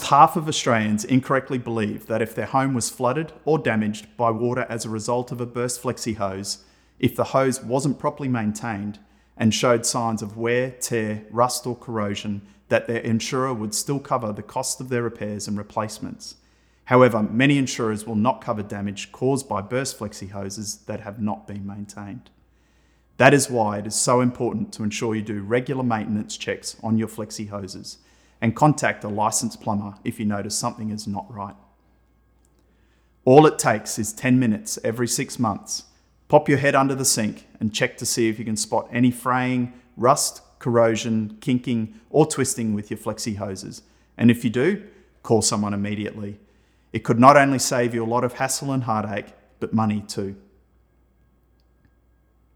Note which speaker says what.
Speaker 1: Almost half of Australians incorrectly believe that if their home was flooded or damaged by water as a result of a burst flexi hose, if the hose wasn't properly maintained and showed signs of wear, tear, rust or corrosion, that their insurer would still cover the cost of their repairs and replacements. However, many insurers will not cover damage caused by burst flexi hoses that have not been maintained. That is why it is so important to ensure you do regular maintenance checks on your flexi hoses and contact a licensed plumber if you notice something is not right. All it takes is 10 minutes every 6 months. Pop your head under the sink and check to see if you can spot any fraying, rust, corrosion, kinking, or twisting with your flexi hoses. And if you do, call someone immediately. It could not only save you a lot of hassle and heartache, but money too.